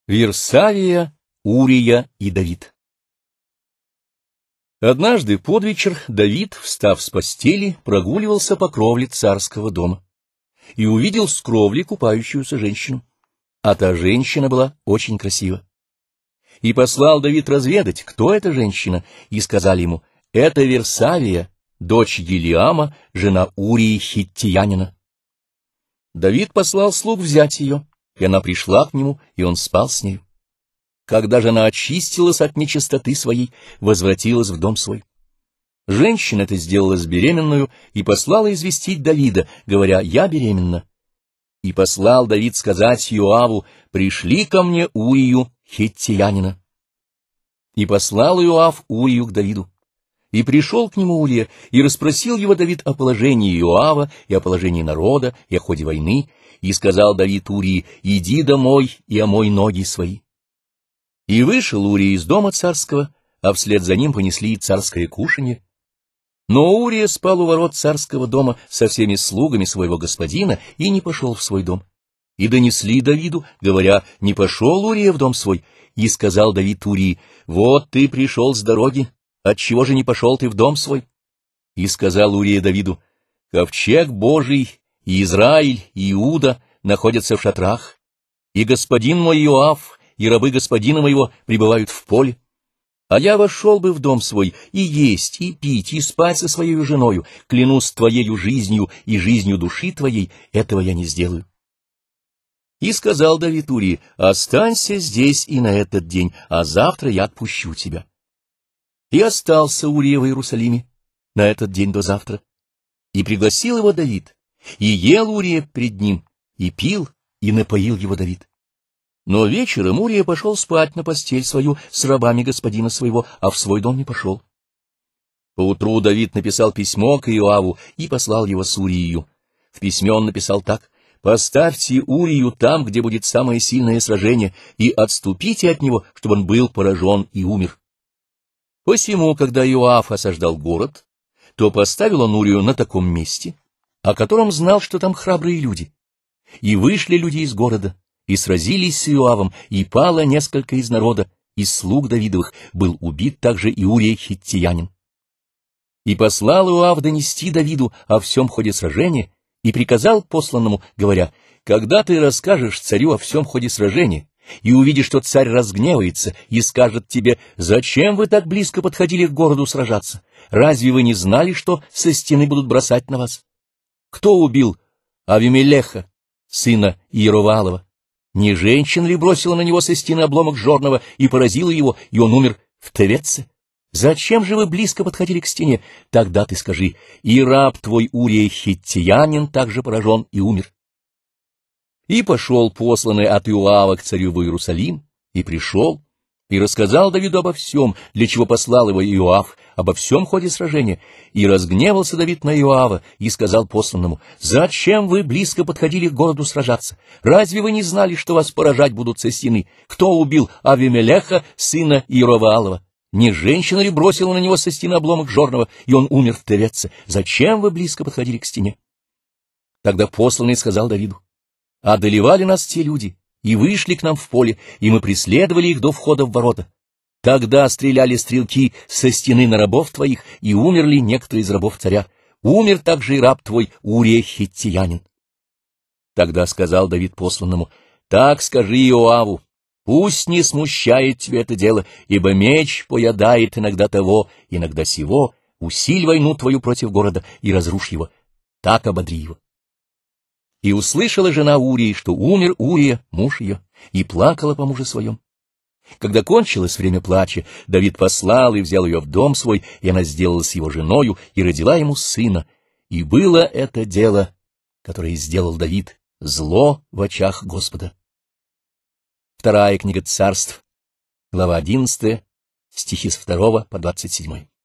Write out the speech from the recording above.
Версавия, Урия и Давид. Однажды под вечер Давид, встав с постели, прогуливался по кровле царского дома и увидел с кровли купающуюся женщину, а та женщина была очень красива. И послал Давид разведать, кто эта женщина, и сказали ему: «Это Версавия, дочь Елиама, жена Урии хиттиянина». Давид послал слуг взять ее, и она пришла к нему, и он спал с нею. Когда же она очистилась от нечистоты своей, возвратилась в дом свой. Женщина эта сделалась беременную и послала известить Давида, говоря: «Я беременна». И послал Давид сказать Иоаву: «Пришли ко мне Урию хиттиянина». И послал Иоав Урию к Давиду. И пришел к нему Урия, и расспросил его Давид о положении Иоава, и о положении народа, и о ходе войны. И сказал Давид Урии: «Иди домой и омой ноги свои». И вышел Урия из дома царского, а вслед за ним понесли и царское кушанье. Но Урия спал у ворот царского дома со всеми слугами своего господина и не пошел в свой дом. И донесли Давиду, говоря: «Не пошел Урия в дом свой». И сказал Давид Урии: «Вот ты пришел с дороги, отчего же не пошел ты в дом свой?» И сказал Урия Давиду: «Ковчег Божий, и Израиль, и Иуда находятся в шатрах, и господин мой Иоав, и рабы господина моего пребывают в поле. А я вошел бы в дом свой и есть, и пить, и спать со своей женою, клянусь твоею жизнью и жизнью души твоей, этого я не сделаю». И сказал Давид Урии: «Останься здесь и на этот день, а завтра я отпущу тебя». И остался Урия в Иерусалиме на этот день до завтра. И пригласил его Давид, и ел Урия пред ним, и пил, и напоил его Давид. Но вечером Урия пошел спать на постель свою с рабами господина своего, а в свой дом не пошел. Поутру Давид написал письмо к Иоаву и послал его с Урией. В письме он написал так: «Поставьте Урию там, где будет самое сильное сражение, и отступите от него, чтобы он был поражен и умер». Посему, когда Иоав осаждал город, то поставил он Урию на таком месте, о котором знал, что там храбрые люди. И вышли люди из города, и сразились с Иоавом, и пало несколько из народа, из слуг Давидовых, был убит также и Урия хиттиянин. И послал Иоав донести Давиду о всем ходе сражения, и приказал посланному, говоря: «Когда ты расскажешь царю о всем ходе сражения, и увидишь, что царь разгневается и скажет тебе: зачем вы так близко подходили к городу сражаться? Разве вы не знали, что со стены будут бросать на вас? Кто убил Авимелеха, сына Иероваалова? Не женщина ли бросила на него со стены обломок жорного и поразила его, и он умер в Тевеце? Зачем же вы близко подходили к стене? Тогда ты скажи: и раб твой Урия хиттиянин также поражен и умер». И пошел посланный от Иоава к царю в Иерусалим, и пришел, и рассказал Давиду обо всем, для чего послал его Иоав, обо всем ходе сражения. И разгневался Давид на Иоава, и сказал посланному: «Зачем вы близко подходили к городу сражаться? Разве вы не знали, что вас поражать будут со стены? Кто убил Авимелеха, сына Иероваалова? Не женщина ли бросила на него со стены обломок жорного, и он умер в Тевеце? Зачем вы близко подходили к стене?» Тогда посланный сказал Давиду: «Одолевали нас те люди, и вышли к нам в поле, и мы преследовали их до входа в ворота. Тогда стреляли стрелки со стены на рабов твоих, и умерли некоторые из рабов царя. Умер также и раб твой Урия хиттиянин». Тогда сказал Давид посланному: «Так скажи Иоаву, пусть не смущает тебя это дело, ибо меч поедает иногда того, иногда сего. Усиль войну твою против города и разрушь его. Так ободри его». И услышала жена Урии, что умер Урия, муж ее, и плакала по мужу своем. Когда кончилось время плача, Давид послал и взял ее в дом свой, и она сделалась его женою, и родила ему сына. И было это дело, которое сделал Давид, зло в очах Господа. Вторая книга Царств, глава 11, стихи с 2 по 27.